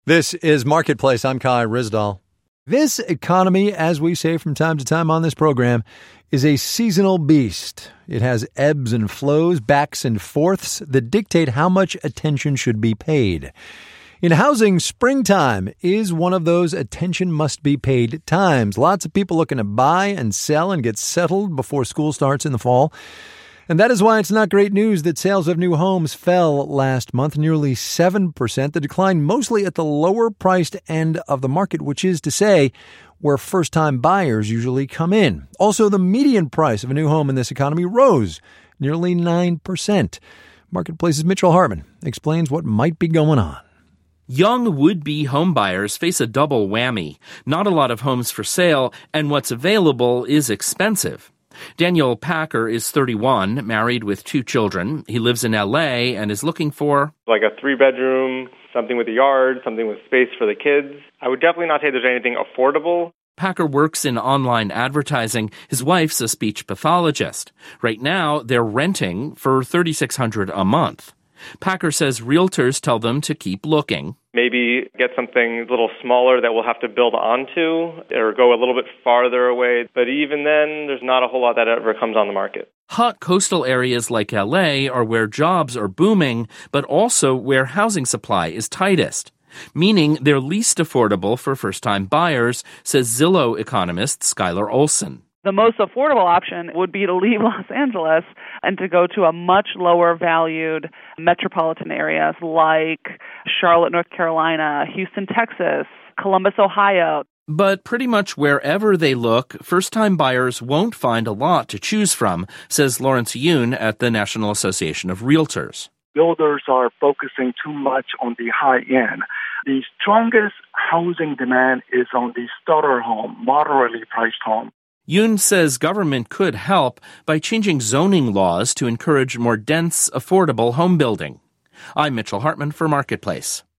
This is Marketplace. I'm Kai Rizdal. This economy, as we say from time to time on this program, is a seasonal beast. It has ebbs and flows, backs and forths that dictate how much attention should be paid. In housing, springtime is one of those attention must be paid times. Lots of people looking to buy and sell and get settled before school starts in the fall. And that is why it's not great news that sales of new homes fell last month, nearly 7%. The decline mostly at the lower-priced end of the market, which is to say where first-time buyers usually come in. Also, the median price of a new home in this economy rose nearly 9%. Marketplace's Mitchell Hartman explains what might be going on. Young would-be homebuyers face a double whammy. Not a lot of homes for sale, and what's available is expensive. Daniel Packer is 31, married with 2 children. He lives in L.A. and is looking for like a 3-bedroom, something with a yard, something with space for the kids. I would definitely not say there's anything affordable. Packer works in online advertising. His wife's a speech pathologist. Right now, they're renting for $3,600 a month. Packer says realtors tell them to keep looking. Maybe get something a little smaller that we'll have to build onto or go a little bit farther away. But even then, there's not a whole lot that ever comes on the market. Hot coastal areas like LA are where jobs are booming, but also where housing supply is tightest, meaning they're least affordable for first-time buyers, says Zillow economist Skylar Olson. The most affordable option would be to leave Los Angeles and to go to a much lower valued metropolitan areas like Charlotte, North Carolina, Houston, Texas, Columbus, Ohio. But pretty much wherever they look, first-time buyers won't find a lot to choose from, says Lawrence Yoon at the National Association of Realtors. Builders are focusing too much on the high end. The strongest housing demand is on the starter home, moderately priced home. Yoon says government could help by changing zoning laws to encourage more dense, affordable home building. I'm Mitchell Hartman for Marketplace.